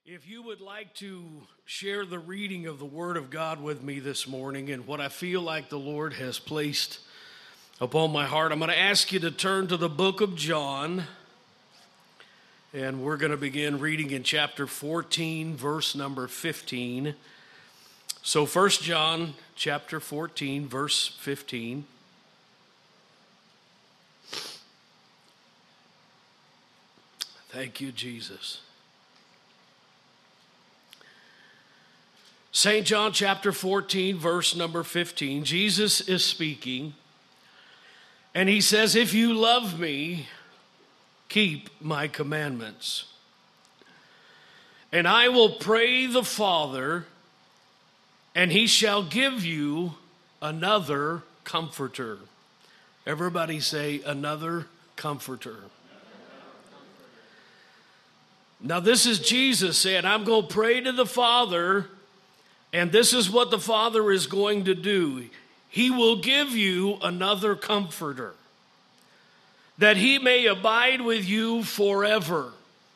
If you would like to share the reading of the Word of God with me this morning and what I feel like the Lord has placed upon my heart, I'm going to ask you to turn to the book of John, and we're going to begin reading in chapter 14, verse number 15. So 1 John chapter 14, verse 15. Thank you, Jesus. St. John chapter 14, verse number 15, Jesus is speaking, and he says, "If you love me, keep my commandments. And I will pray the Father, and he shall give you another comforter." Everybody say, another comforter. Now this is Jesus saying, I'm going to pray to the Father, and this is what the Father is going to do. He will give you another comforter, that he may abide with you forever.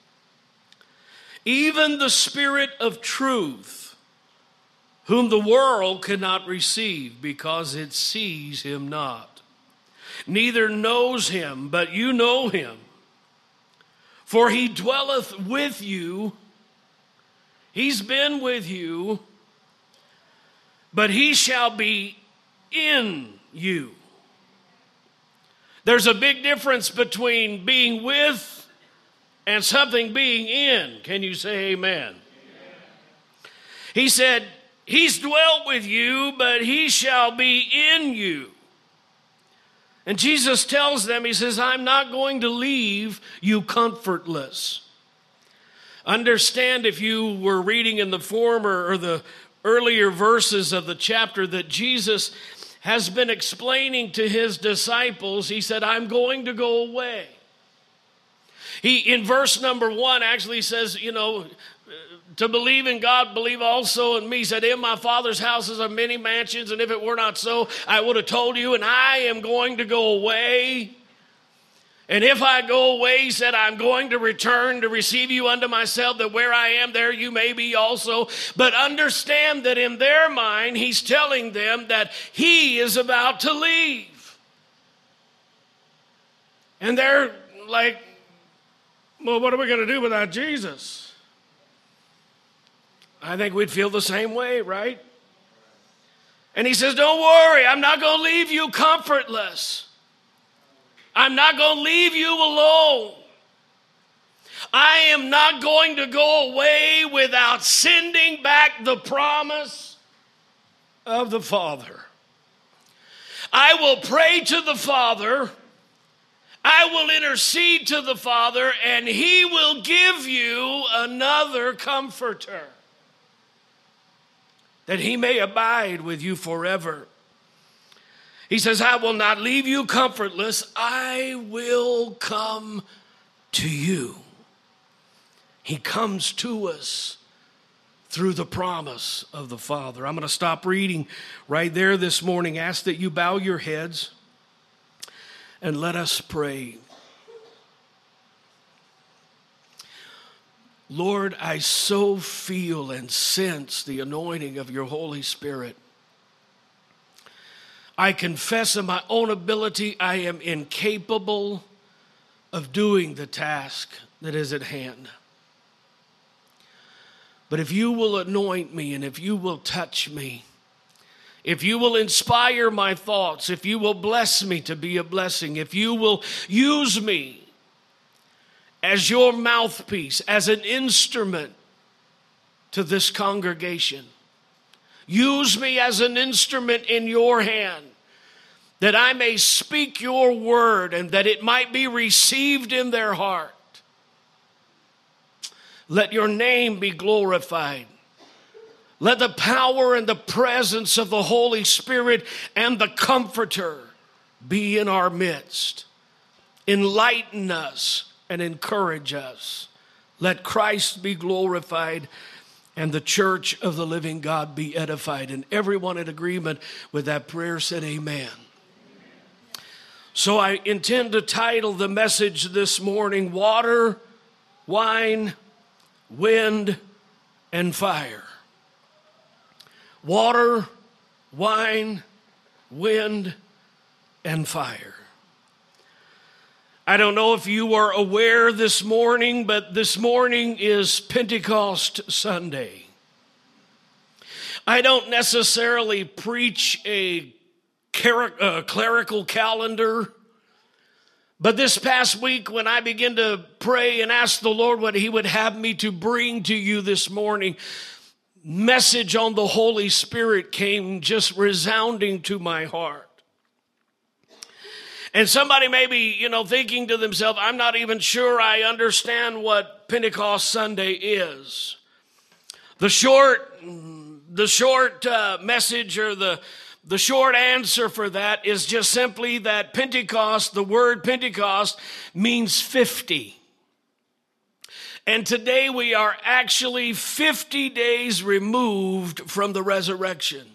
Even the Spirit of truth, whom the world cannot receive, because it sees him not, neither knows him, but you know him. For he dwelleth with you. He's been with you, but he shall be in you. There's a big difference between being with and something being in. Can you say amen? Amen. He said, he's dwelt with you, but he shall be in you. And Jesus tells them, he says, I'm not going to leave you comfortless. Understand, if you were reading in the former or the earlier verses of the chapter, that Jesus has been explaining to his disciples. He said, I'm going to go away. He, in verse number 1, actually says, to believe in God, believe also in me. He said, in my Father's houses are many mansions, and if it were not so, I would have told you, and I am going to go away. And if I go away, he said, I'm going to return to receive you unto myself, that where I am, there you may be also. But understand that in their mind, he's telling them that he is about to leave. And they're like, well, what are we going to do without Jesus? I think we'd feel the same way, right? And he says, don't worry, I'm not going to leave you comfortless. I'm not going to leave you alone. I am not going to go away without sending back the promise of the Father. I will pray to the Father. I will intercede to the Father, and he will give you another comforter, that he may abide with you forever. He says, I will not leave you comfortless. I will come to you. He comes to us through the promise of the Father. I'm going to stop reading right there this morning. Ask that you bow your heads and let us pray. Lord, I so feel and sense the anointing of your Holy Spirit. I confess in my own ability I am incapable of doing the task that is at hand. But if you will anoint me, and if you will touch me, if you will inspire my thoughts, if you will bless me to be a blessing, if you will use me as your mouthpiece, as an instrument to this congregation, use me as an instrument in your hand, that I may speak your word and that it might be received in their heart. Let your name be glorified. Let the power and the presence of the Holy Spirit and the Comforter be in our midst. Enlighten us and encourage us. Let Christ be glorified and the church of the living God be edified. And everyone in agreement with that prayer said amen. So I intend to title the message this morning, Water, Wine, Wind, and fire. Water, wine, wind, and fire. I don't know if you are aware this morning, but this morning is Pentecost Sunday. I don't necessarily preach a clerical calendar, but this past week when I began to pray and ask the Lord what He would have me to bring to you this morning, message on the Holy Spirit came just resounding to my heart. And somebody may be, thinking to themselves, I'm not even sure I understand what Pentecost Sunday is. The short message or the short answer for that is just simply that Pentecost, the word Pentecost, means 50. And today we are actually 50 days removed from the resurrection.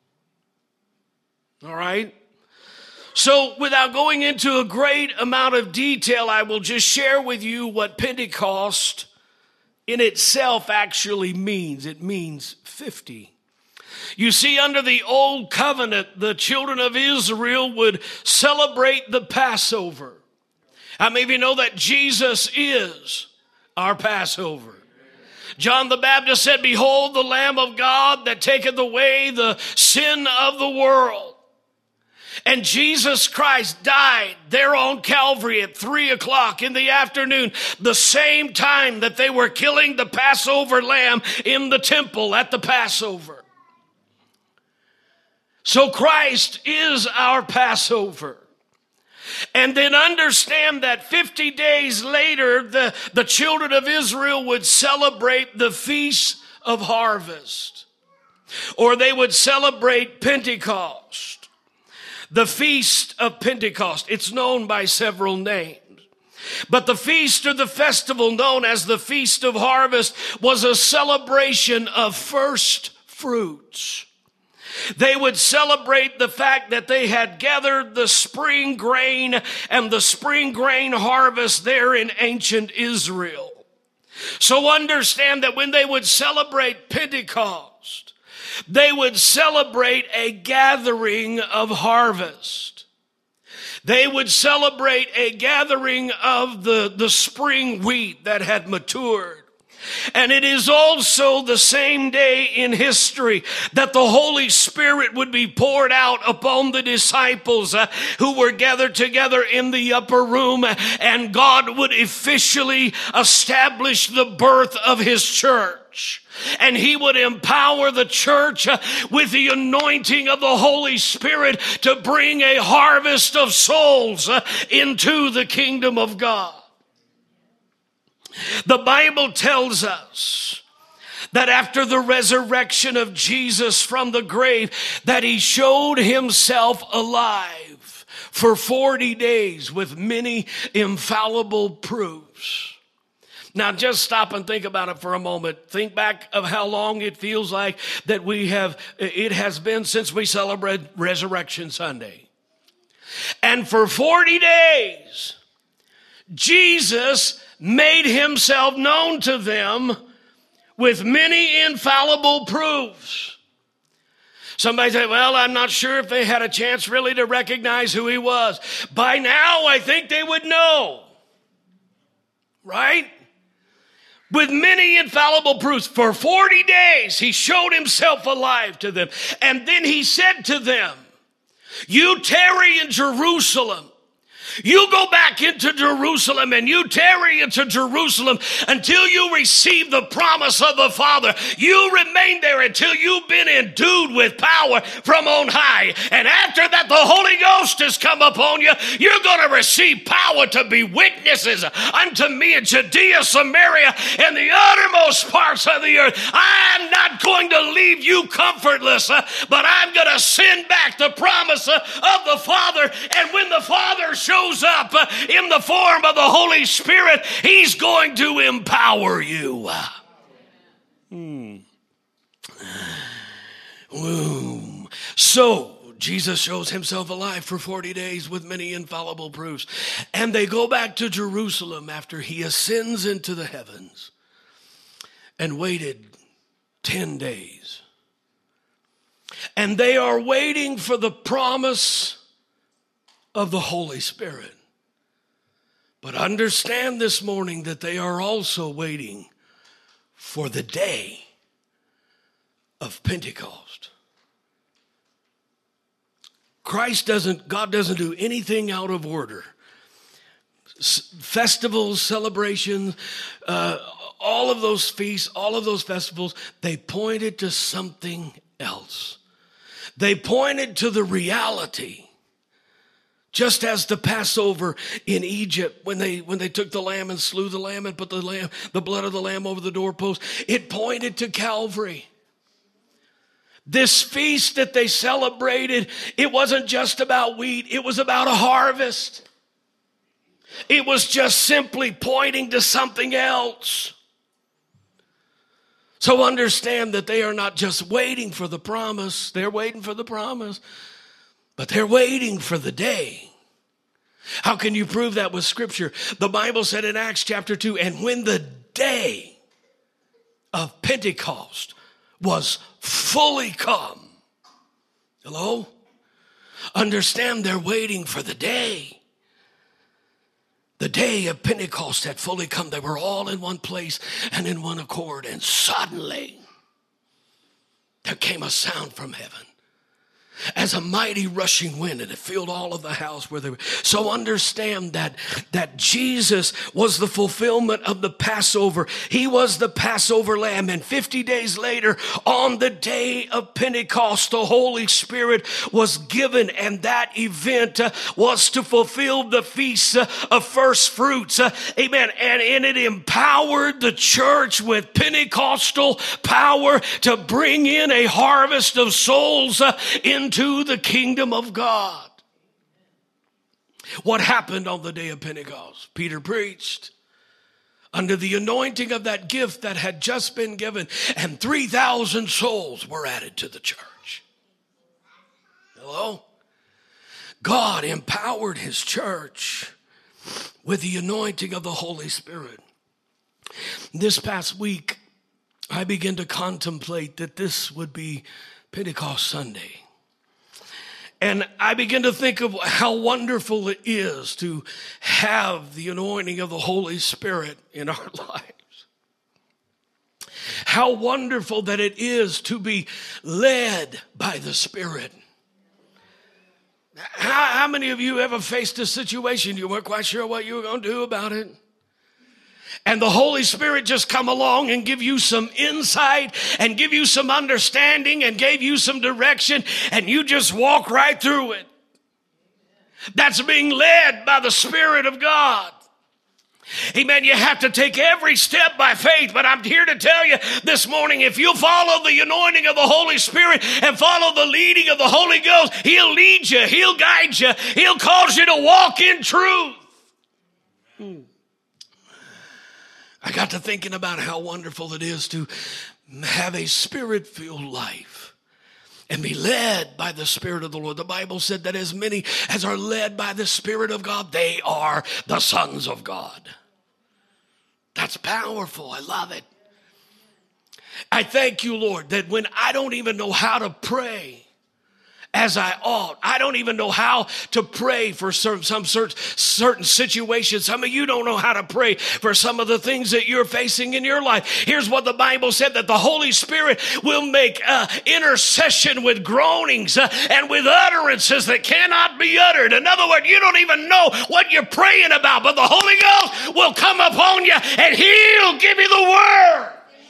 All right? So without going into a great amount of detail, I will just share with you what Pentecost in itself actually means. It means 50. You see, under the old covenant, the children of Israel would celebrate the Passover. How many of you know that Jesus is our Passover? John the Baptist said, behold the Lamb of God that taketh away the sin of the world. And Jesus Christ died there on Calvary at 3:00 in the afternoon, the same time that they were killing the Passover lamb in the temple at the Passover. So Christ is our Passover. And then understand that 50 days later, the children of Israel would celebrate the Feast of Harvest. Or they would celebrate Pentecost. The Feast of Pentecost. It's known by several names. But the feast or the festival known as the Feast of Harvest was a celebration of first fruits. They would celebrate the fact that they had gathered the spring grain and the spring grain harvest there in ancient Israel. So understand that when they would celebrate Pentecost, they would celebrate a gathering of harvest. They would celebrate a gathering of the spring wheat that had matured. And it is also the same day in history that the Holy Spirit would be poured out upon the disciples who were gathered together in the upper room, and God would officially establish the birth of His church. And He would empower the church with the anointing of the Holy Spirit to bring a harvest of souls into the kingdom of God. The Bible tells us that after the resurrection of Jesus from the grave, that He showed Himself alive for 40 days with many infallible proofs. Now just stop and think about it for a moment. Think back of how long it feels like that it has been since we celebrated Resurrection Sunday. And for 40 days, Jesus made Himself known to them with many infallible proofs. Somebody say, well, I'm not sure if they had a chance really to recognize who He was. By now, I think they would know. Right? With many infallible proofs. For 40 days, He showed Himself alive to them. And then He said to them, you tarry in Jerusalem. You go back into Jerusalem and you tarry into Jerusalem until you receive the promise of the Father. You remain there until you've been endued with power from on high. And after that, the Holy Ghost has come upon you. You're going to receive power to be witnesses unto me in Judea, Samaria, and the uttermost parts of the earth. I'm not going to leave you comfortless, but I'm going to send back the promise of the Father. And when the Father shows up in the form of the Holy Spirit, He's going to empower you. So Jesus shows Himself alive for 40 days with many infallible proofs. And they go back to Jerusalem after He ascends into the heavens and waited 10 days. And they are waiting for the promise of the Holy Spirit. But understand this morning that they are also waiting for the day of Pentecost. God doesn't do anything out of order. Festivals, celebrations, all of those feasts, all of those festivals, they pointed to something else. They pointed to the reality. Just as the Passover in Egypt, when they took the lamb and slew the lamb and put the blood of the lamb over the doorpost, it pointed to Calvary. This feast that they celebrated, it wasn't just about wheat, it was about a harvest. It was just simply pointing to something else. So understand that they are not just waiting for the promise, they're waiting for the promise, but they're waiting for the day. How can you prove that with Scripture? The Bible said in Acts chapter 2, and when the day of Pentecost was fully come. Hello? Understand they're waiting for the day. The day of Pentecost had fully come. They were all in one place and in one accord. And suddenly, there came a sound from heaven as a mighty rushing wind, and it filled all of the house where they were. So understand that Jesus was the fulfillment of the Passover. He was the Passover lamb. And 50 days later, on the day of Pentecost, the Holy Spirit was given. And that event was to fulfill the feast of first fruits. Amen. And it empowered the church with Pentecostal power to bring in a harvest of souls into the kingdom of God. What happened on the day of Pentecost? Peter preached under the anointing of that gift that had just been given, and 3,000 souls were added to the church. Hello? God empowered his church with the anointing of the Holy Spirit. This past week, I began to contemplate that this would be Pentecost Sunday. And I begin to think of how wonderful it is to have the anointing of the Holy Spirit in our lives. How wonderful that it is to be led by the Spirit. How many of you ever faced a situation you weren't quite sure what you were going to do about it? And the Holy Spirit just come along and give you some insight and give you some understanding and gave you some direction, and you just walk right through it. That's being led by the Spirit of God. Amen. You have to take every step by faith, but I'm here to tell you this morning, if you follow the anointing of the Holy Spirit and follow the leading of the Holy Ghost, He'll lead you, He'll guide you, He'll cause you to walk in truth. I got to thinking about how wonderful it is to have a Spirit-filled life and be led by the Spirit of the Lord. The Bible said that as many as are led by the Spirit of God, they are the sons of God. That's powerful. I love it. I thank you, Lord, that when I don't even know how to pray as I ought, I don't even know how to pray for certain situations. Some of you don't know how to pray for some of the things that you're facing in your life. Here's what the Bible said, that the Holy Spirit will make intercession with groanings and with utterances that cannot be uttered. In other words, you don't even know what you're praying about, but the Holy Ghost will come upon you and He'll give you the word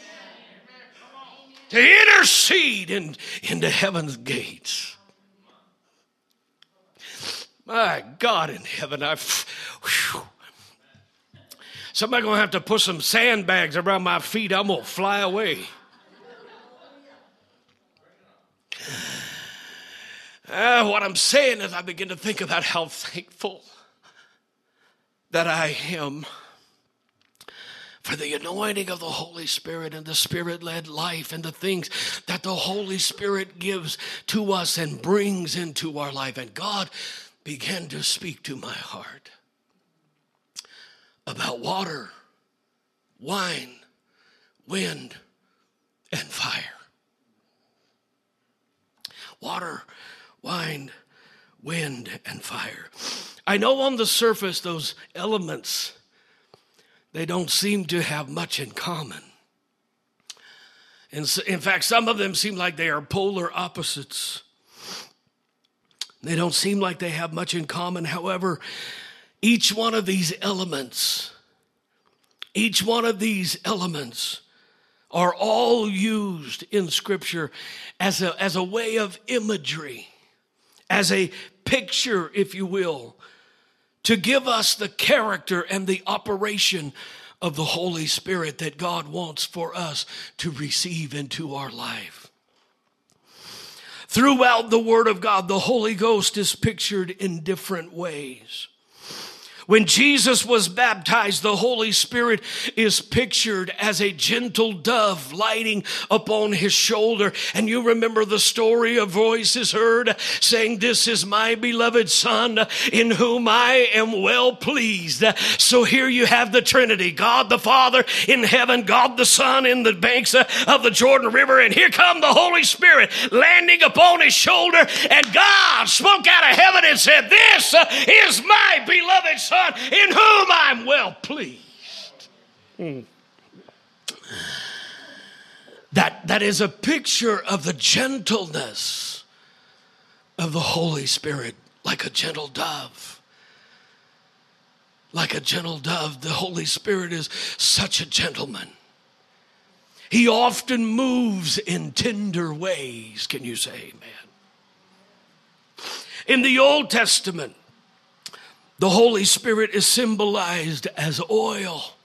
to intercede into heaven's gates. My God in heaven, somebody going to have to put some sandbags around my feet. I'm going to fly away. What I'm saying is I begin to think about how thankful that I am for the anointing of the Holy Spirit and the Spirit-led life and the things that the Holy Spirit gives to us and brings into our life. And God began to speak to my heart about water, wine, wind, and fire. water, wine, wind, and fire. I know on the surface those elements, they don't seem to have much in common. In fact, some of them seem like they are polar opposites. They don't seem like they have much in common. However, each one of these elements are all used in Scripture as a way of imagery, as a picture, if you will, to give us the character and the operation of the Holy Spirit that God wants for us to receive into our life. Throughout the Word of God, the Holy Ghost is pictured in different ways. When Jesus was baptized, the Holy Spirit is pictured as a gentle dove lighting upon his shoulder. And you remember the story, a voice is heard saying, "This is my beloved Son in whom I am well pleased." So here you have the Trinity, God the Father in heaven, God the Son in the banks of the Jordan River. And here come the Holy Spirit landing upon his shoulder. And God spoke out of heaven and said, "This is my beloved Son, in whom I'm well pleased." That is a picture of the gentleness of the Holy Spirit, like a gentle dove. Like a gentle dove, the Holy Spirit is such a gentleman. He often moves in tender ways. Can you say amen? In the Old Testament, the Holy Spirit is symbolized as oil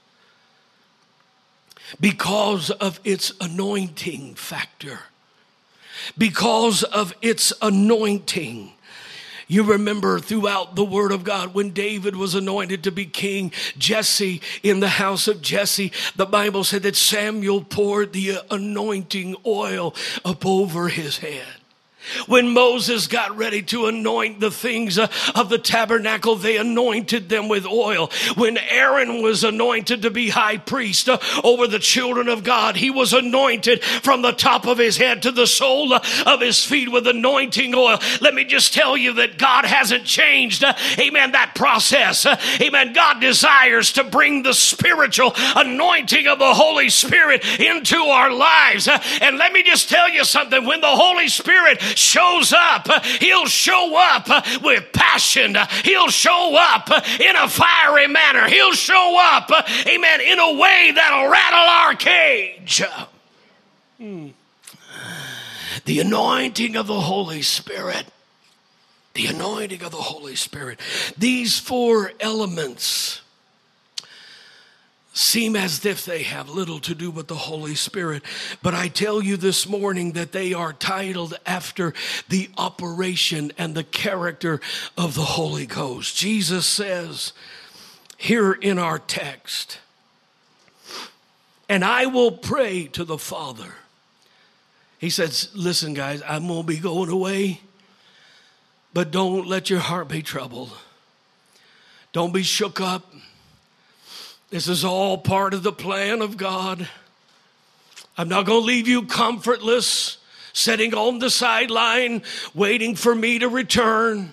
because of its anointing factor. Because of its anointing. You remember throughout the Word of God when David was anointed to be king, Jesse, in the house of Jesse, the Bible said that Samuel poured the anointing oil up over his head. When Moses got ready to anoint the things of the tabernacle, they anointed them with oil. When Aaron was anointed to be high priest over the children of God, he was anointed from the top of his head to the sole of his feet with anointing oil. Let me just tell you that God hasn't changed, amen, that process. Amen. God desires to bring the spiritual anointing of the Holy Spirit into our lives. And let me just tell you something. When the Holy Spirit shows up, he'll show up with passion. He'll show up in a fiery manner. He'll show up, amen, in a way that'll rattle our cage. The anointing of the Holy Spirit. The anointing of the Holy Spirit. These four elements seem as if they have little to do with the Holy Spirit. But I tell you this morning that they are titled after the operation and the character of the Holy Ghost. Jesus says here in our text, "And I will pray to the Father." He says, listen guys, I'm going to be going away, but don't let your heart be troubled. Don't be shook up. This is all part of the plan of God. I'm not going to leave you comfortless, sitting on the sideline, waiting for me to return.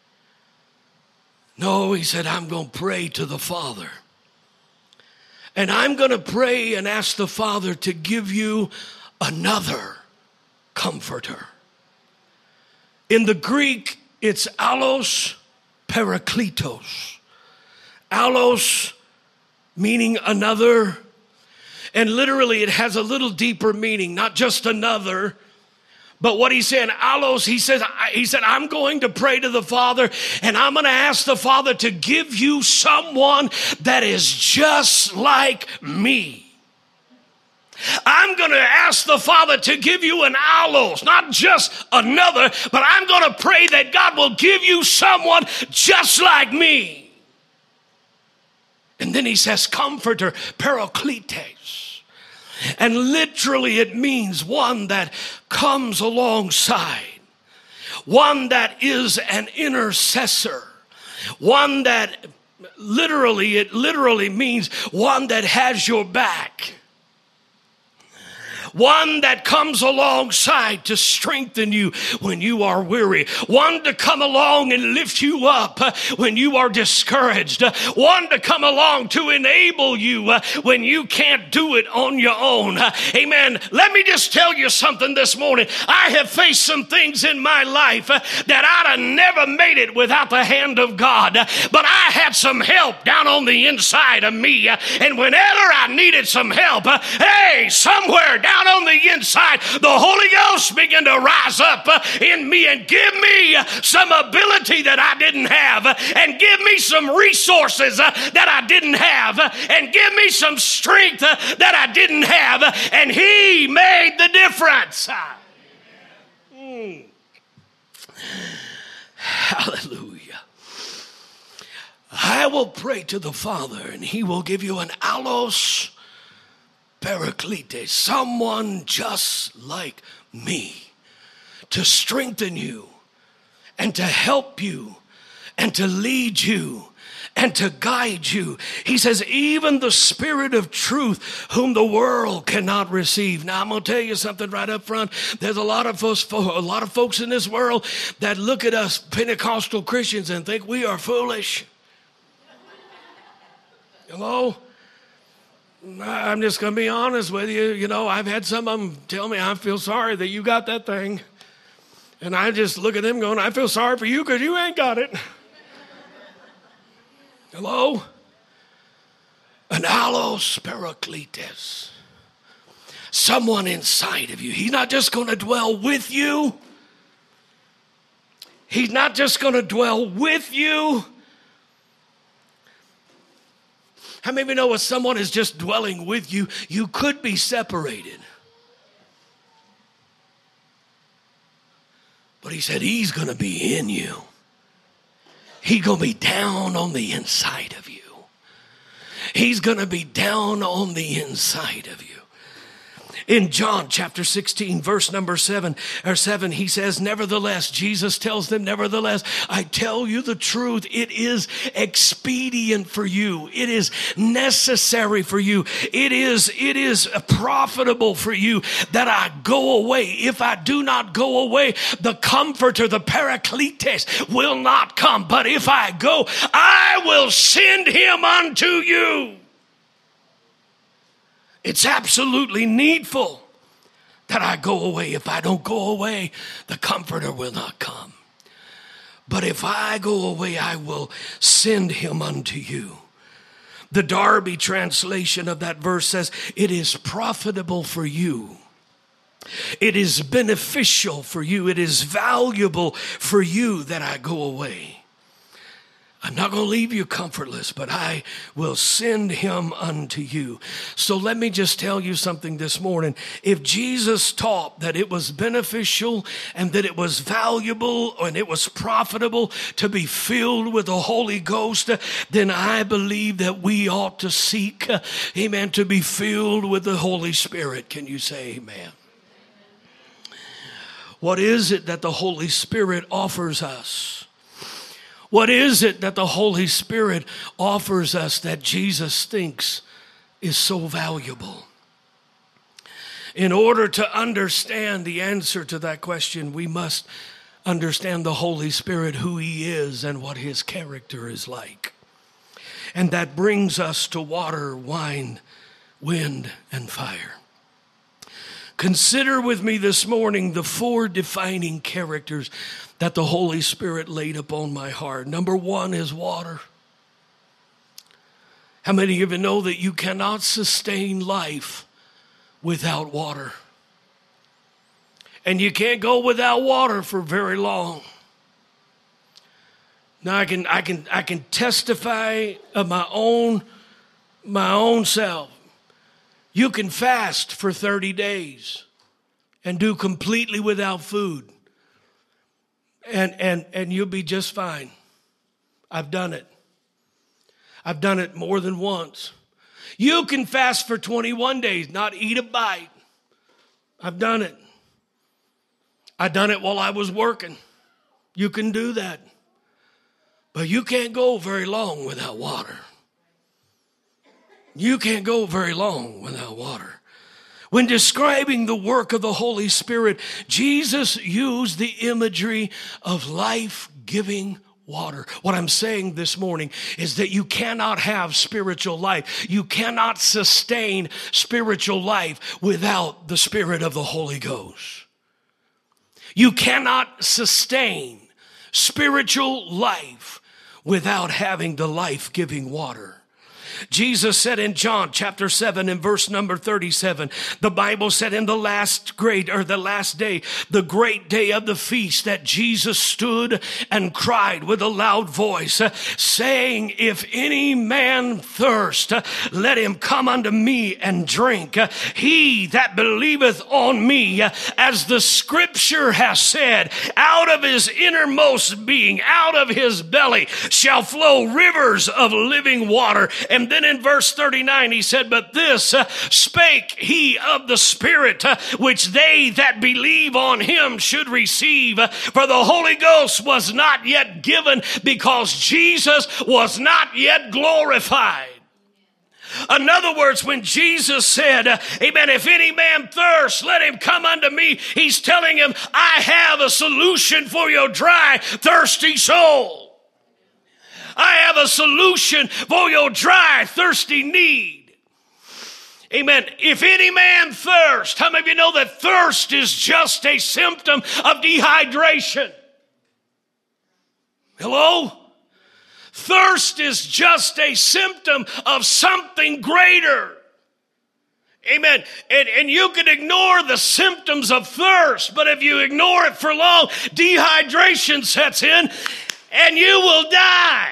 No, he said, I'm going to pray to the Father. And I'm going to pray and ask the Father to give you another comforter. In the Greek, it's allos parakletos. Allos meaning another. And literally it has a little deeper meaning, not just another. But what he's saying, allos, he said, I'm going to pray to the Father and I'm going to ask the Father to give you someone that is just like me. I'm going to ask the Father to give you an allos, not just another, but I'm going to pray that God will give you someone just like me. And then he says, comforter, parakletos. And literally it means one that comes alongside. One that is an intercessor. One that it literally means one that has your back. One that comes alongside to strengthen you when you are weary. One to come along and lift you up when you are discouraged. One to come along to enable you when you can't do it on your own. Amen. Let me just tell you something this morning. I have faced some things in my life that I'd have never made it without the hand of God. But I had some help down on the inside of me. And whenever I needed some help, hey, somewhere down on the inside, the Holy Ghost began to rise up in me and give me some ability that I didn't have, and give me some resources that I didn't have, and give me some strength that I didn't have, and He made the difference. Hallelujah. I will pray to the Father, and He will give you an allos Parakletes, someone just like me, to strengthen you and to help you and to lead you and to guide you. He says, even the Spirit of truth whom the world cannot receive. Now, I'm going to tell you something right up front. There's a lot of folks in this world that look at us Pentecostal Christians and think we are foolish. Hello? I'm just going to be honest with you. You know, I've had some of them tell me, I feel sorry that you got that thing. And I just look at them going, I feel sorry for you because you ain't got it. Hello? An allos Parakletes. Someone inside of you. He's not just going to dwell with you. He's not just going to dwell with you. How many of you know if someone is just dwelling with you, you could be separated? But he said he's going to be in you. He's going to be down on the inside of you. He's going to be down on the inside of you. In John chapter 16, verse number 7, he says, nevertheless, Jesus tells them, nevertheless, I tell you the truth. It is expedient for you. It is necessary for you. It is profitable for you that I go away. If I do not go away, the Comforter, the Parakletes, will not come. But if I go, I will send him unto you. It's absolutely needful that I go away. If I don't go away, the Comforter will not come. But if I go away, I will send him unto you. The Darby translation of that verse says, it is profitable for you. It is beneficial for you. It is valuable for you that I go away. I'm not going to leave you comfortless, but I will send him unto you. So let me just tell you something this morning. If Jesus taught that it was beneficial and that it was valuable and it was profitable to be filled with the Holy Ghost, then I believe that we ought to seek, amen, to be filled with the Holy Spirit. Can you say amen? What is it that the Holy Spirit offers us? What is it that the Holy Spirit offers us that Jesus thinks is so valuable? In order to understand the answer to that question, we must understand the Holy Spirit, who he is and what his character is like. And that brings us to water, wine, wind, and fire. Consider with me this morning the 4 defining characters that the Holy Spirit laid upon my heart. Number 1 is water. How many of you know that you cannot sustain life without water? And you can't go without water for very long. Now I can testify of my own self. You can fast for 30 days and do completely without food. And you'll be just fine. I've done it. I've done it more than once. You can fast for 21 days, not eat a bite. I've done it. I've done it while I was working. You can do that. But you can't go very long without water. You can't go very long without water. When describing the work of the Holy Spirit, Jesus used the imagery of life-giving water. What I'm saying this morning is that you cannot have spiritual life. You cannot sustain spiritual life without the Spirit of the Holy Ghost. You cannot sustain spiritual life without having the life-giving water. Jesus said in John chapter 7 and verse number 37, the Bible said in the last day, the great day of the feast, that Jesus stood and cried with a loud voice, saying, if any man thirst, let him come unto me and drink. He that believeth on me, as the scripture has said, out of his innermost being, out of his belly shall flow rivers of living water. And then in verse 39, he said, but this spake he of the Spirit, which they that believe on him should receive. For the Holy Ghost was not yet given, because Jesus was not yet glorified. In other words, when Jesus said, amen, if any man thirst, let him come unto me, he's telling him, I have a solution for your dry, thirsty soul. I have a solution for your dry, thirsty need. Amen. If any man thirst, how many of you know that thirst is just a symptom of dehydration? Hello? Thirst is just a symptom of something greater. Amen. And you can ignore the symptoms of thirst, but if you ignore it for long, dehydration sets in and you will die.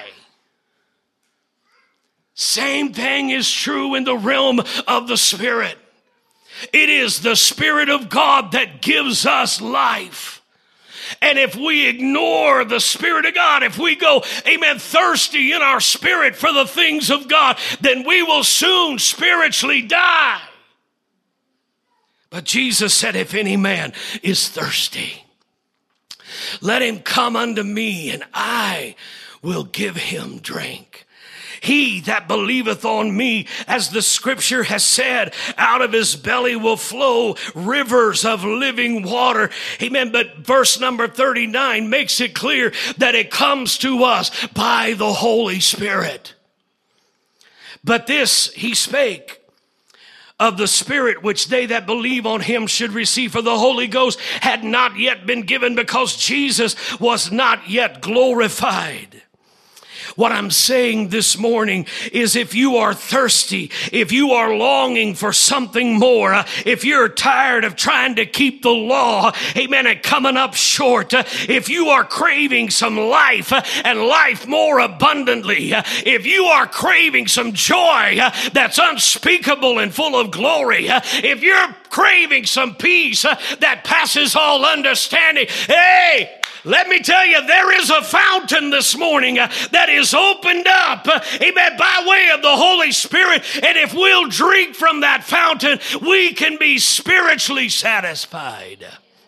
Same thing is true in the realm of the Spirit. It is the Spirit of God that gives us life. And if we ignore the Spirit of God, if we go, amen, thirsty in our spirit for the things of God, then we will soon spiritually die. But Jesus said, if any man is thirsty, let him come unto me, and I will give him drink. He that believeth on me, as the scripture has said, out of his belly will flow rivers of living water. Amen. But verse number 39 makes it clear that it comes to us by the Holy Spirit. But this he spake of the Spirit, which they that believe on him should receive. For the Holy Ghost had not yet been given, because Jesus was not yet glorified. What I'm saying this morning is, if you are thirsty, if you are longing for something more, if you're tired of trying to keep the law, amen, and coming up short, if you are craving some life and life more abundantly, if you are craving some joy that's unspeakable and full of glory, if you're craving some peace that passes all understanding, hey, let me tell you, there is a fountain this morning that is opened up, amen, by way of the Holy Spirit. And if we'll drink from that fountain, we can be spiritually satisfied.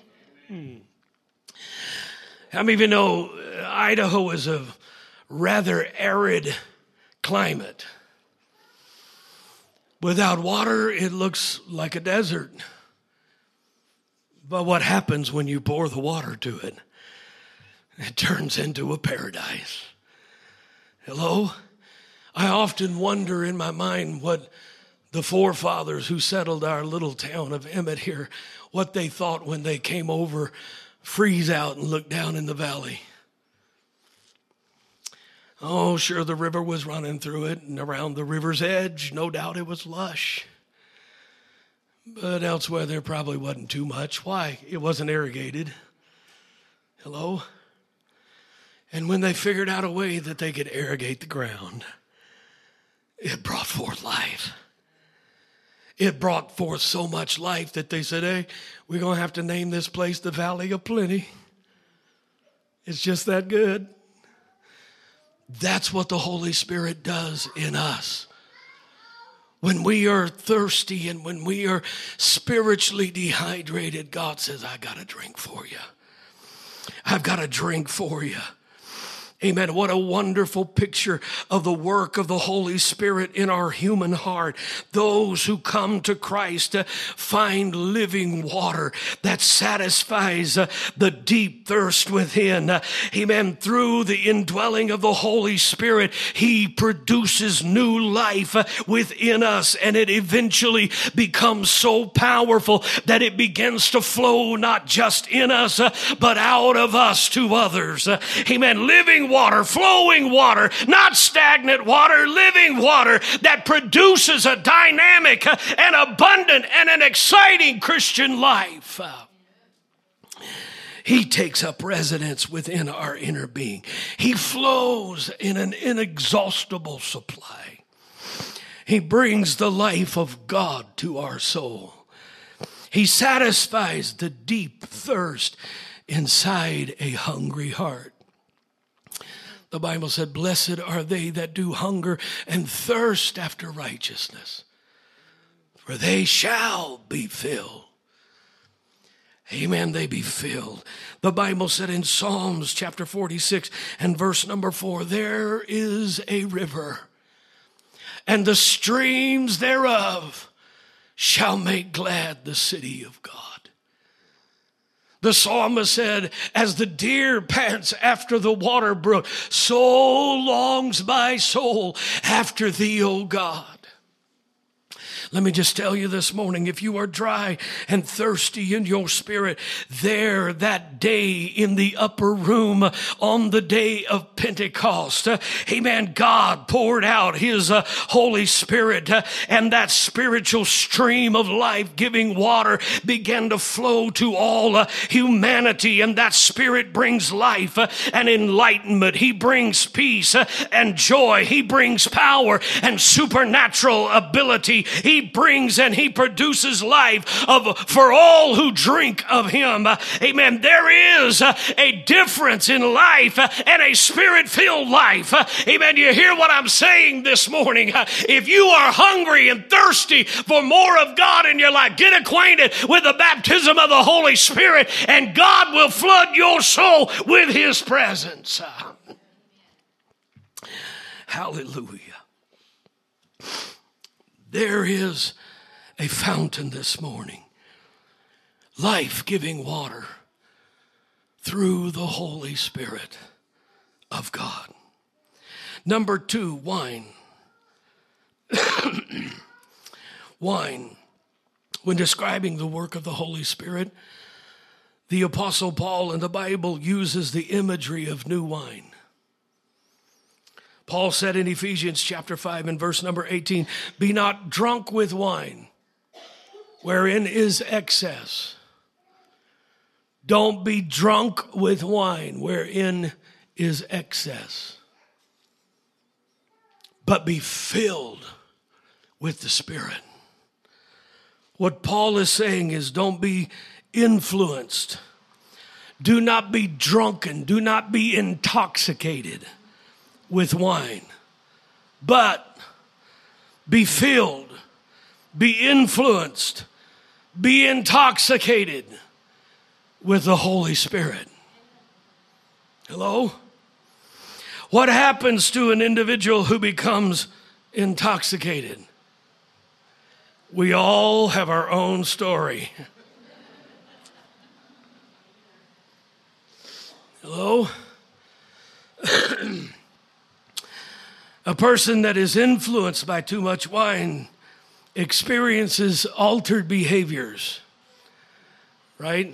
How many of you know Idaho is a rather arid climate? Without water, it looks like a desert. But what happens when you pour the water to it? It turns into a paradise. Hello? I often wonder in my mind what the forefathers who settled our little town of Emmett here, what they thought when they came over, freeze out and looked down in the valley. Oh, sure, the river was running through it, and around the river's edge, no doubt it was lush. But elsewhere, there probably wasn't too much. Why? It wasn't irrigated. Hello? And when they figured out a way that they could irrigate the ground, it brought forth life. It brought forth so much life that they said, hey, we're going to have to name this place the Valley of Plenty. It's just that good. That's what the Holy Spirit does in us. When we are thirsty and when we are spiritually dehydrated, God says, I got a drink for you. I've got a drink for you. Amen. What a wonderful picture of the work of the Holy Spirit in our human heart. Those who come to Christ find living water that satisfies the deep thirst within. Amen. Through the indwelling of the Holy Spirit, He produces new life within us, and it eventually becomes so powerful that it begins to flow not just in us, but out of us to others. Amen. Living water, flowing water, not stagnant water, living water that produces a dynamic and abundant and an exciting Christian life. He takes up residence within our inner being. He flows in an inexhaustible supply. He brings the life of God to our soul. He satisfies the deep thirst inside a hungry heart. The Bible said, blessed are they that do hunger and thirst after righteousness, for they shall be filled. Amen, they be filled. The Bible said in Psalms chapter 46 and verse number 4, there is a river, and the streams thereof shall make glad the city of God. The psalmist said, as the deer pants after the water brook, so longs my soul after thee, O God. Let me just tell you this morning, if you are dry and thirsty in your spirit, there that day in the upper room on the day of Pentecost, amen, God poured out His Holy Spirit, and that spiritual stream of life-giving water began to flow to all humanity, and that Spirit brings life and enlightenment. He brings peace and joy. He brings power and supernatural ability. He brings and He produces life for all who drink of Him. Amen. There is a difference in life and a Spirit-filled life. Amen. You hear what I'm saying this morning? If you are hungry and thirsty for more of God in your life, get acquainted with the baptism of the Holy Spirit, and God will flood your soul with His presence. Hallelujah. There is a fountain this morning, life-giving water through the Holy Spirit of God. Number 2, wine. Wine. When describing the work of the Holy Spirit, the Apostle Paul in the Bible uses the imagery of new wine. Paul said in Ephesians chapter 5 and verse number 18, be not drunk with wine, wherein is excess. Don't be drunk with wine, wherein is excess. But be filled with the Spirit. What Paul is saying is don't be influenced. Do not be drunken. Do not be intoxicated with wine, but be filled, be influenced, be intoxicated with the Holy Spirit. Hello? What happens to an individual who becomes intoxicated? We all have our own story. Hello? A person that is influenced by too much wine experiences altered behaviors, right?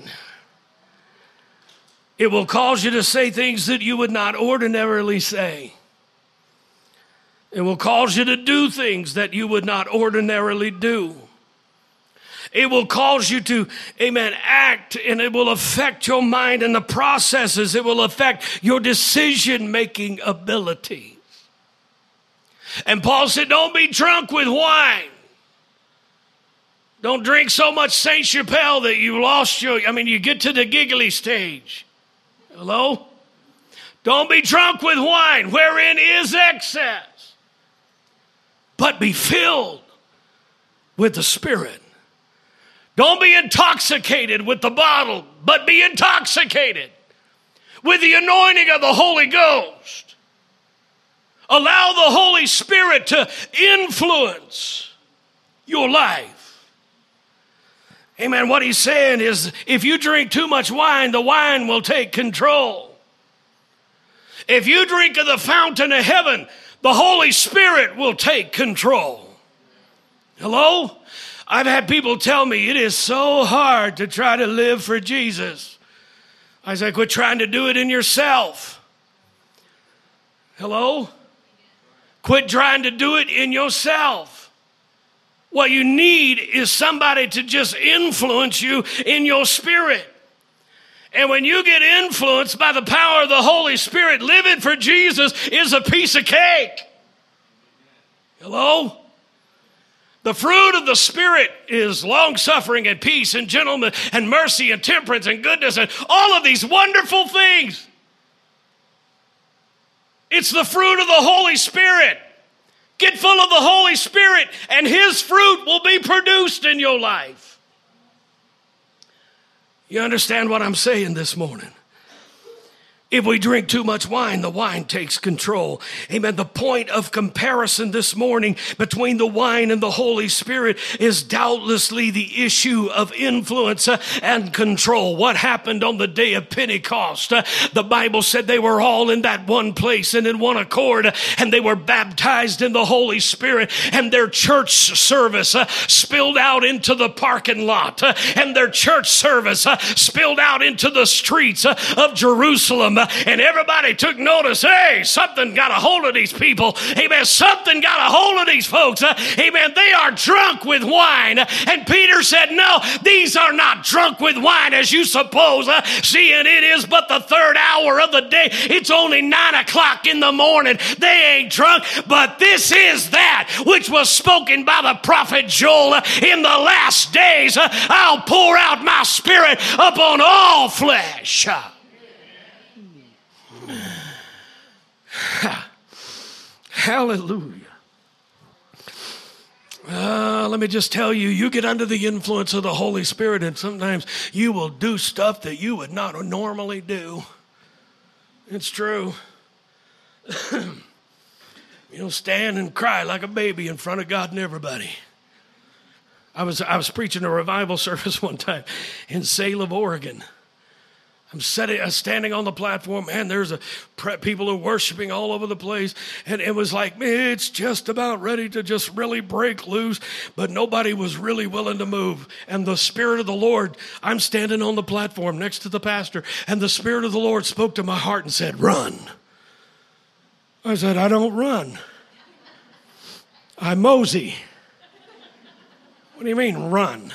It will cause you to say things that you would not ordinarily say. It will cause you to do things that you would not ordinarily do. It will cause you to, amen, act, and it will affect your mind and the processes. It will affect your decision-making ability. And Paul said, don't be drunk with wine. Don't drink so much Saint Chappelle that you lost you get to the giggly stage. Hello? Don't be drunk with wine, wherein is excess. But be filled with the Spirit. Don't be intoxicated with the bottle, but be intoxicated with the anointing of the Holy Ghost. Allow the Holy Spirit to influence your life. Amen. What he's saying is, if you drink too much wine, the wine will take control. If you drink of the fountain of heaven, the Holy Spirit will take control. Hello? I've had people tell me it is so hard to try to live for Jesus. I say, quit trying to do it in yourself. Hello? Quit trying to do it in yourself. What you need is somebody to just influence you in your spirit. And when you get influenced by the power of the Holy Spirit, living for Jesus is a piece of cake. Hello? The fruit of the Spirit is long-suffering and peace and gentleness and mercy and temperance and goodness and all of these wonderful things. It's the fruit of the Holy Spirit. Get full of the Holy Spirit and His fruit will be produced in your life. You understand what I'm saying this morning? If we drink too much wine, the wine takes control. Amen. The point of comparison this morning between the wine and the Holy Spirit is doubtlessly the issue of influence and control. What happened on the day of Pentecost? The Bible said they were all in that one place and in one accord, and they were baptized in the Holy Spirit, and their church service spilled out into the parking lot, and their church service spilled out into the streets of Jerusalem. And everybody took notice. Hey, something got a hold of these people. Amen. Something got a hold of these folks. Amen. They are drunk with wine. And Peter said, no, these are not drunk with wine as you suppose. Seeing it is but the third hour of the day. It's only 9 o'clock in the morning. They ain't drunk. But this is that which was spoken by the prophet Joel. In the last days, I'll pour out my spirit upon all flesh. Hallelujah. Let me just tell you, you get under the influence of the Holy Spirit and sometimes you will do stuff that you would not normally do. It's true. You'll stand and cry like a baby in front of God and everybody. I was preaching a revival service one time in Salem, Oregon. I'm standing on the platform, and there's people are worshiping all over the place. And it was like, man, it's just about ready to just really break loose. But nobody was really willing to move. And the Spirit of the Lord, I'm standing on the platform next to the pastor. And the Spirit of the Lord spoke to my heart and said, run. I said, I don't run. I mosey. What do you mean, run?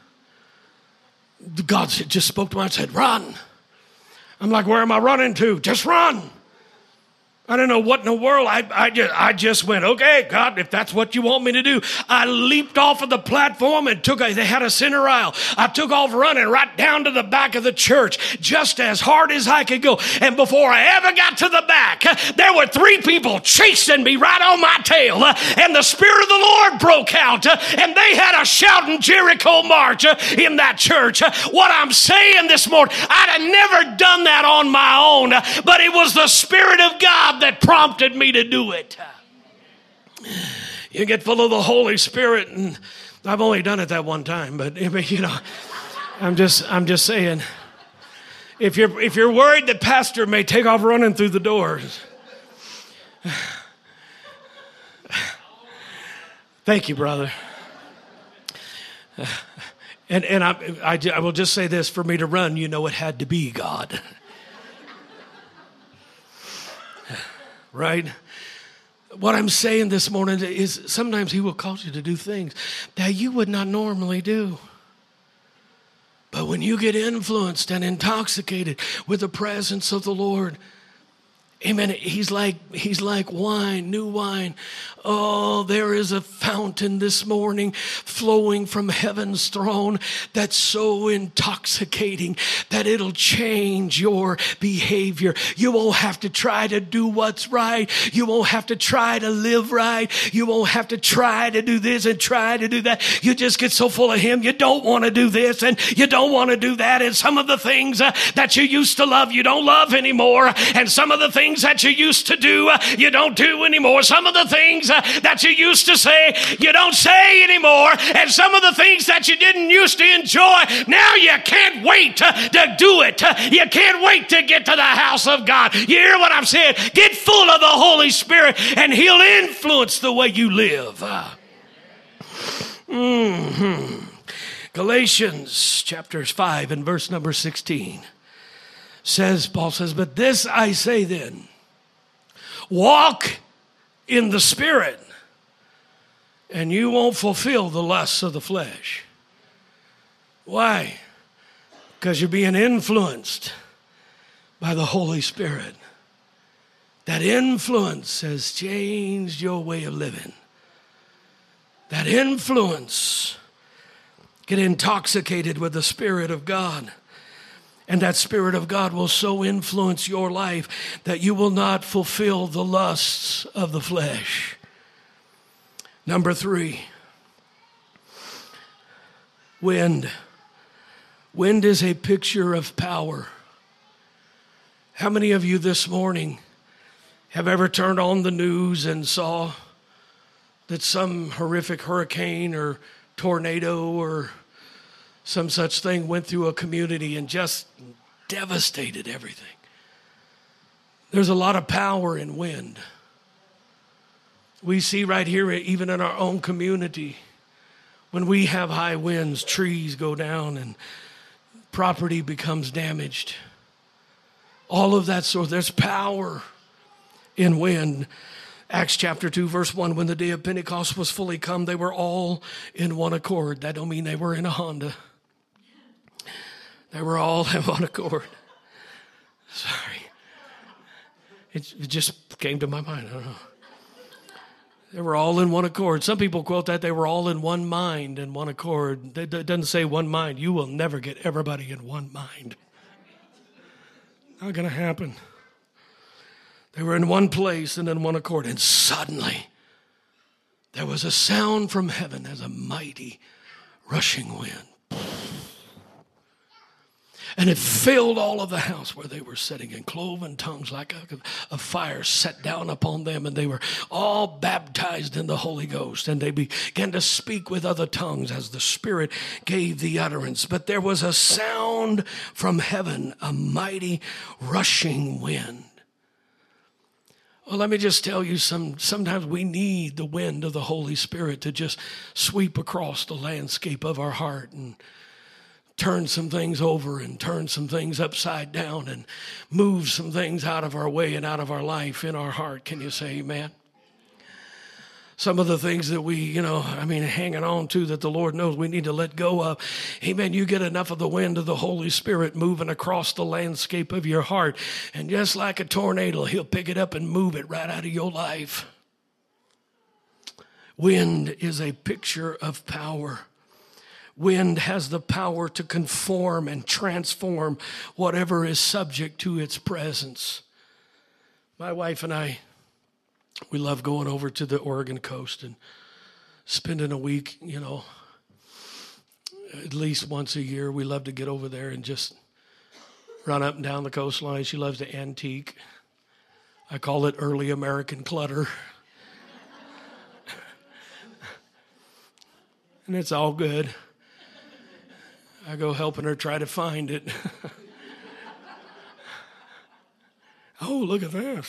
God just spoke to me and said, run. I'm like, where am I running to? Just run. I don't know what in the world. I just went, okay, God, if that's what you want me to do. I leaped off of the platform and they had a center aisle. I took off running right down to the back of the church, just as hard as I could go. And before I ever got to the back, there were 3 people chasing me right on my tail. And the Spirit of the Lord broke out. And they had a shouting Jericho march in that church. What I'm saying this morning, I'd have never done that on my own. But it was the Spirit of God that prompted me to do it. You get full of the Holy Spirit, and I've only done it that one time, but you know, I'm just saying, if you're worried that pastor may take off running through the doors, thank you, brother. And I will just say this: for me to run, you know, it had to be God. Right? What I'm saying this morning is sometimes He will cause you to do things that you would not normally do. But when you get influenced and intoxicated with the presence of the Lord, Amen. He's like wine, new wine. Oh, there is a fountain this morning flowing from heaven's throne that's so intoxicating that it'll change your behavior. You won't have to try to do what's right. You won't have to try to live right. You won't have to try to do this and try to do that. You just get so full of Him. You don't want to do this and you don't want to do that. And some of the things that you used to love, you don't love anymore. And some of the things that you used to do, you don't do anymore. Some of the things that you used to say, you don't say anymore. And some of the things that you didn't used to enjoy, now you can't wait to do it. You can't wait to get to the house of God. You hear what I'm saying? Get full of the Holy Spirit and He'll influence the way you live. Galatians chapter 5 and verse number 16 Paul says, but this I say then, walk in the Spirit, and you won't fulfill the lusts of the flesh. Why? Because you're being influenced by the Holy Spirit. That influence has changed your way of living. That influence, get intoxicated with the Spirit of God. And that Spirit of God will so influence your life that you will not fulfill the lusts of the flesh. Number 3, wind. Wind is a picture of power. How many of you this morning have ever turned on the news and saw that some horrific hurricane or tornado or some such thing went through a community and just devastated everything? There's a lot of power in wind. We see right here, even in our own community, when we have high winds, trees go down and property becomes damaged. All of that sort. There's power in wind. Acts chapter 2, verse 1, when the day of Pentecost was fully come, they were all in one accord. That don't mean they were in a Honda. They were all in one accord. Sorry. It just came to my mind. I don't know. They were all in one accord. Some people quote that they were all in one mind and one accord. It doesn't say one mind. You will never get everybody in one mind. Not going to happen. They were in one place and in one accord. And suddenly, there was a sound from heaven as a mighty rushing wind. And it filled all of the house where they were sitting, and cloven tongues like a fire set down upon them, and they were all baptized in the Holy Ghost, and they began to speak with other tongues as the Spirit gave the utterance. But there was a sound from heaven, a mighty rushing wind. Well, let me just tell you, sometimes we need the wind of the Holy Spirit to just sweep across the landscape of our heart and turn some things over and turn some things upside down and move some things out of our way and out of our life in our heart. Can you say amen? Some of the things that we, hanging on to that the Lord knows we need to let go of. Amen. You get enough of the wind of the Holy Spirit moving across the landscape of your heart, and just like a tornado, He'll pick it up and move it right out of your life. Wind is a picture of power. Wind has the power to conform and transform whatever is subject to its presence. My wife and I, we love going over to the Oregon coast and spending a week, at least once a year. We love to get over there and just run up and down the coastline. She loves to antique. I call it early American clutter. And it's all good. I go helping her try to find it. Oh, look at this.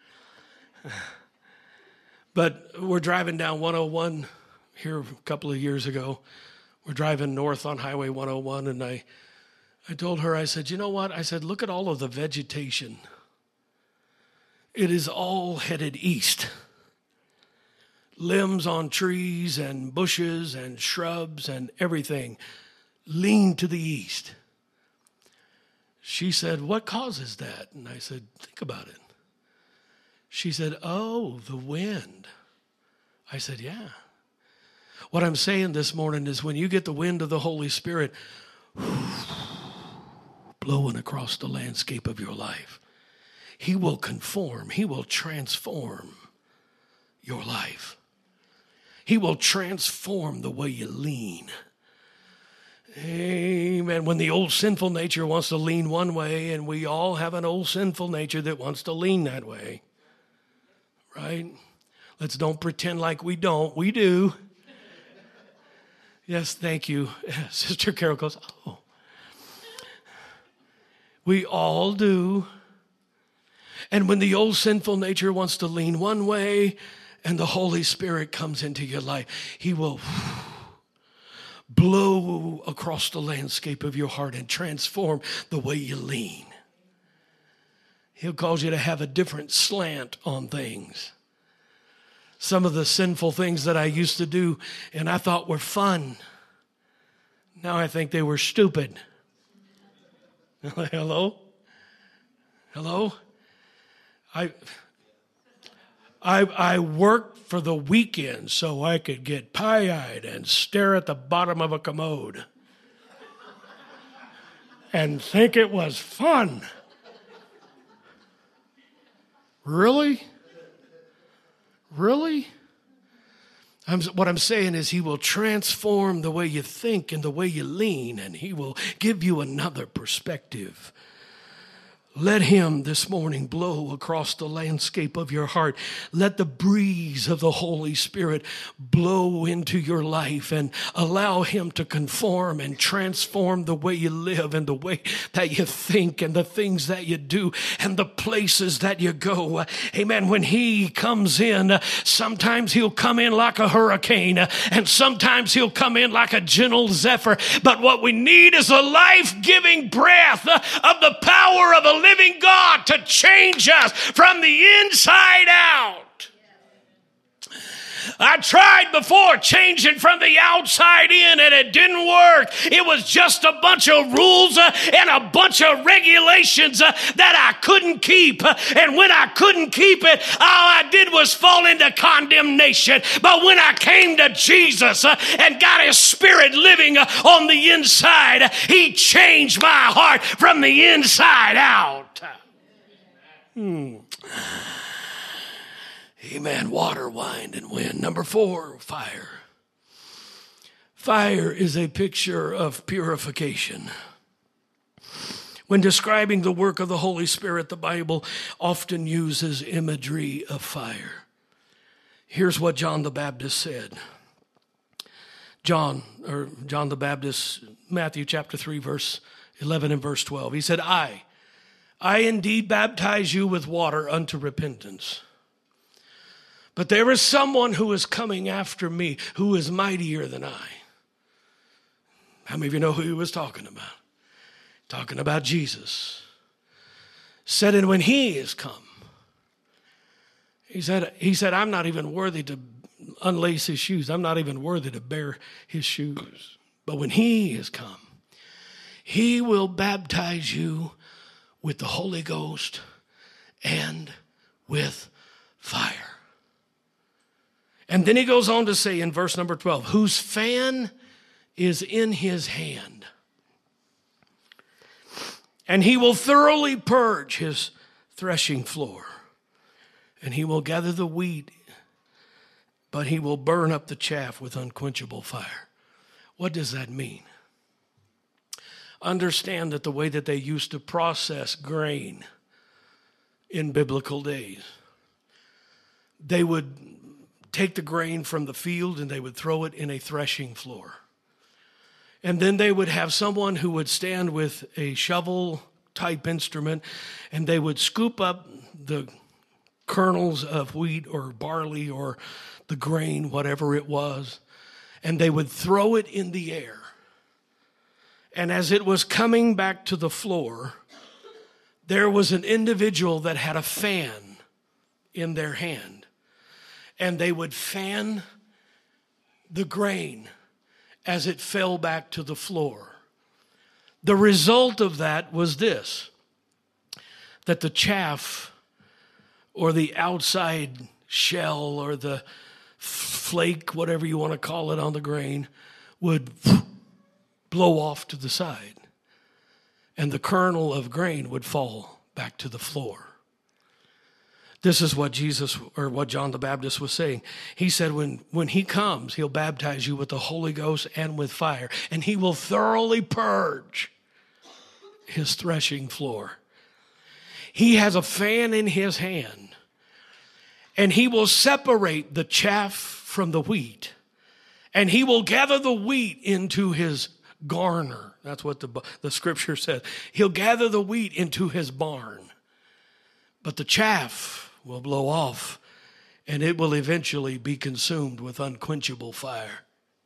But we're driving down 101 here a couple of years ago. We're driving north on Highway 101, and I told her, I said, you know what? I said, look at all of the vegetation. It is all headed east. Limbs on trees and bushes and shrubs and everything lean to the east. She said, what causes that? And I said, think about it. She said, oh, the wind. I said, yeah. What I'm saying this morning is when you get the wind of the Holy Spirit blowing across the landscape of your life, He will conform. He will transform your life. He will transform the way you lean. Amen. When the old sinful nature wants to lean one way, and we all have an old sinful nature that wants to lean that way, right? Let's don't pretend like we don't. We do. Yes, thank you. Sister Carol goes, oh. We all do. And when the old sinful nature wants to lean one way and the Holy Spirit comes into your life, He will blow across the landscape of your heart and transform the way you lean. He'll cause you to have a different slant on things. Some of the sinful things that I used to do and I thought were fun, now I think they were stupid. Hello? Hello? I worked for the weekend so I could get pie-eyed and stare at the bottom of a commode and think it was fun. Really? Really? What I'm saying is He will transform the way you think and the way you lean, and He will give you another perspective. Let Him this morning blow across the landscape of your heart. Let the breeze of the Holy Spirit blow into your life and allow Him to conform and transform the way you live and the way that you think and the things that you do and the places that you go. Amen. When He comes in, sometimes He'll come in like a hurricane and sometimes He'll come in like a gentle zephyr. But what we need is a life-giving breath of the power of a living God to change us from the inside out. I tried before changing from the outside in and it didn't work. It was just a bunch of rules and a bunch of regulations that I couldn't keep. And when I couldn't keep it, all I did was fall into condemnation. But when I came to Jesus and got His Spirit living on the inside, He changed my heart from the inside out. Amen. Water, wine, and wind. Number 4, fire. Fire is a picture of purification. When describing the work of the Holy Spirit, the Bible often uses imagery of fire. Here's what John the Baptist said. John the Baptist, Matthew chapter 3, verse 11 and verse 12. He said, I indeed baptize you with water unto repentance. But there is someone who is coming after me who is mightier than I. How many of you know who he was talking about? Talking about Jesus. Said, and when He is come, he said, I'm not even worthy to unlace His shoes. I'm not even worthy to bear His shoes. But when He is come, He will baptize you with the Holy Ghost and with fire. And then he goes on to say in verse number 12, whose fan is in His hand. And He will thoroughly purge His threshing floor. And He will gather the wheat, but He will burn up the chaff with unquenchable fire. What does that mean? Understand that the way that they used to process grain in biblical days, they would take the grain from the field and they would throw it in a threshing floor. And then they would have someone who would stand with a shovel type instrument and they would scoop up the kernels of wheat or barley or the grain, whatever it was, and they would throw it in the air. And as it was coming back to the floor, there was an individual that had a fan in their hand. And they would fan the grain as it fell back to the floor. The result of that was this, that the chaff or the outside shell or the flake, whatever you want to call it, on the grain would blow off to the side. And the kernel of grain would fall back to the floor. This is what what John the Baptist was saying. He said when he comes, he'll baptize you with the Holy Ghost and with fire, and he will thoroughly purge his threshing floor. He has a fan in his hand, and he will separate the chaff from the wheat, and he will gather the wheat into his garner. That's what the scripture says. He'll gather the wheat into his barn, but the chaff will blow off, and it will eventually be consumed with unquenchable fire.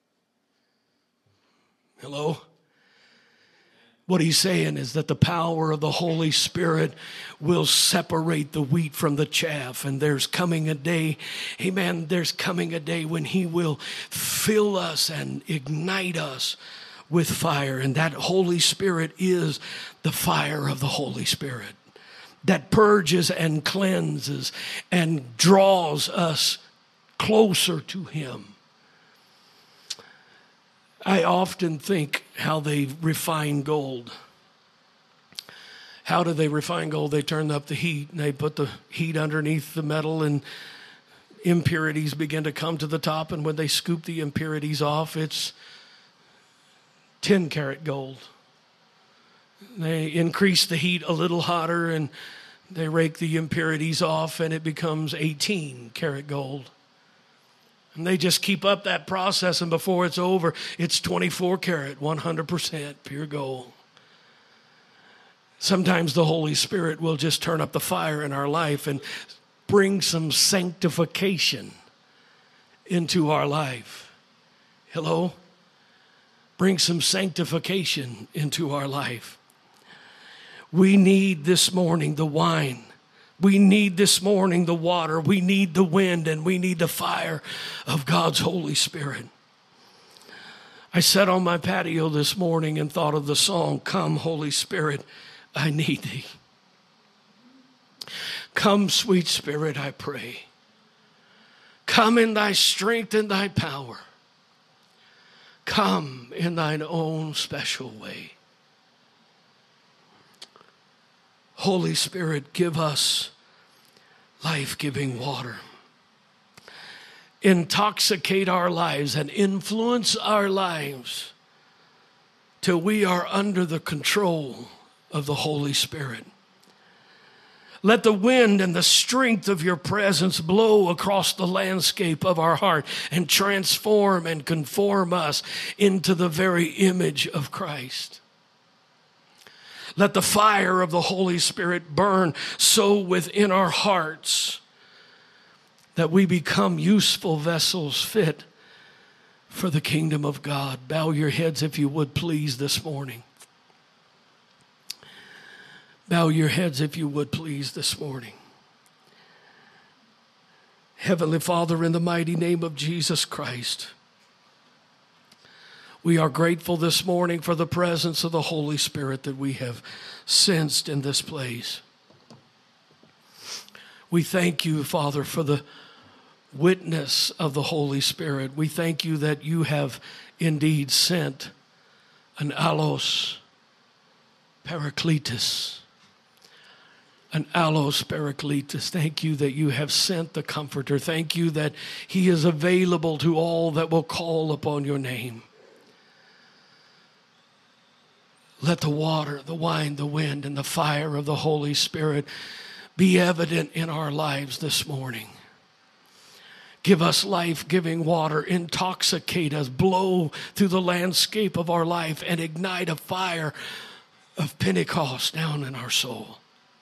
Hello? What he's saying is that the power of the Holy Spirit will separate the wheat from the chaff. And there's coming a day, amen, there's coming a day when he will fill us and ignite us with fire. And that Holy Spirit is the fire of the Holy Spirit that purges and cleanses and draws us closer to him. I often think how they refine gold. How do they refine gold? They turn up the heat and they put the heat underneath the metal, and impurities begin to come to the top. And when they scoop the impurities off, it's 10 karat gold. They increase the heat a little hotter and they rake the impurities off, and it becomes 18 karat gold. And they just keep up that process, and before it's over, it's 24 karat, 100% pure gold. Sometimes the Holy Spirit will just turn up the fire in our life and bring some sanctification into our life. Hello? Bring some sanctification into our life. We need this morning the wine. We need this morning the water. We need the wind, and we need the fire of God's Holy Spirit. I sat on my patio this morning and thought of the song, "Come, Holy Spirit, I need thee." Come, sweet Spirit, I pray. Come in thy strength and thy power. Come in thine own special way. Holy Spirit, give us life-giving water. Intoxicate our lives and influence our lives till we are under the control of the Holy Spirit. Let the wind and the strength of your presence blow across the landscape of our heart and transform and conform us into the very image of Christ. Let the fire of the Holy Spirit burn so within our hearts that we become useful vessels fit for the kingdom of God. Bow your heads if you would, please, this morning. Bow your heads if you would, please, this morning. Heavenly Father, in the mighty name of Jesus Christ, we are grateful this morning for the presence of the Holy Spirit that we have sensed in this place. We thank you, Father, for the witness of the Holy Spirit. We thank you that you have indeed sent an allos parakletos. An allos parakletos. Thank you that you have sent the Comforter. Thank you that he is available to all that will call upon your name. Let the water, the wine, the wind, and the fire of the Holy Spirit be evident in our lives this morning. Give us life-giving water. Intoxicate us. Blow through the landscape of our life and ignite a fire of Pentecost down in our soul.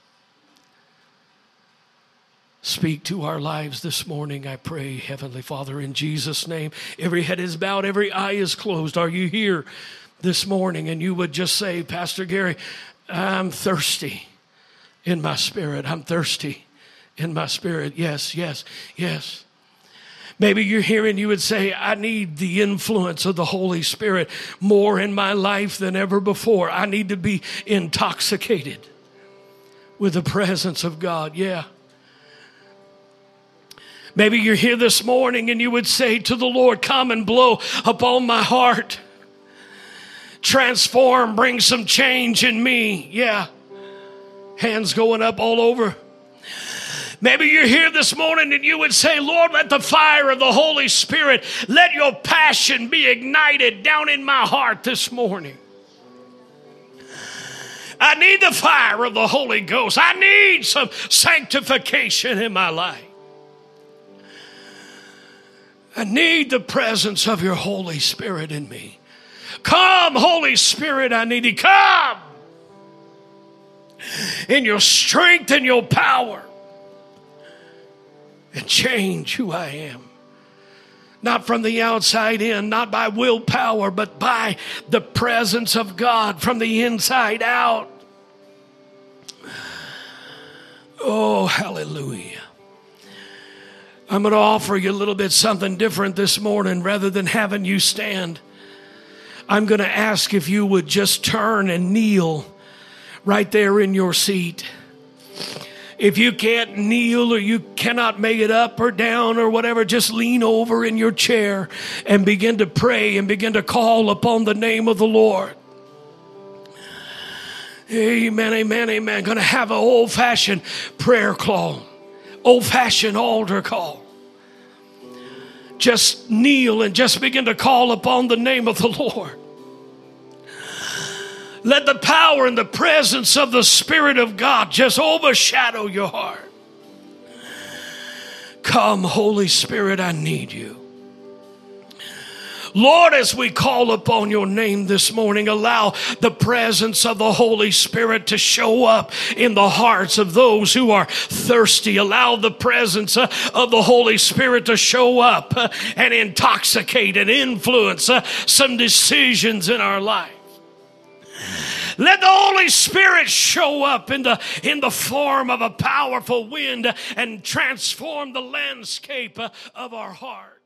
Speak to our lives this morning, I pray, Heavenly Father, in Jesus' name. Every head is bowed, every eye is closed. Are you here this morning and you would just say, Pastor Gary, I'm thirsty in my spirit. I'm thirsty in my spirit. Yes, yes, yes. Maybe you're here and you would say, I need the influence of the Holy Spirit more in my life than ever before. I need to be intoxicated with the presence of God. Yeah. Maybe you're here this morning and you would say to the Lord, come and blow upon my heart. Transform, bring some change in me. Yeah. Hands going up all over. Maybe you're here this morning and you would say, Lord, let the fire of the Holy Spirit, let your passion be ignited down in my heart this morning. I need the fire of the Holy Ghost. I need some sanctification in my life. I need the presence of your Holy Spirit in me. Come, Holy Spirit, I need you. Come in your strength and your power and change who I am. Not from the outside in, not by willpower, but by the presence of God from the inside out. Oh, hallelujah. I'm going to offer you a little bit something different this morning. Rather than having you stand, I'm going to ask if you would just turn and kneel right there in your seat. If you can't kneel or you cannot make it up or down or whatever, just lean over in your chair and begin to pray and begin to call upon the name of the Lord. Amen, amen, amen. Going to have an old-fashioned prayer call, old-fashioned altar call. Just kneel and just begin to call upon the name of the Lord. Let the power and the presence of the Spirit of God just overshadow your heart. Come, Holy Spirit, I need you. Lord, as we call upon your name this morning, allow the presence of the Holy Spirit to show up in the hearts of those who are thirsty. Allow the presence of the Holy Spirit to show up and intoxicate and influence some decisions in our life. Let the Holy Spirit show up in the form of a powerful wind and transform the landscape of our heart.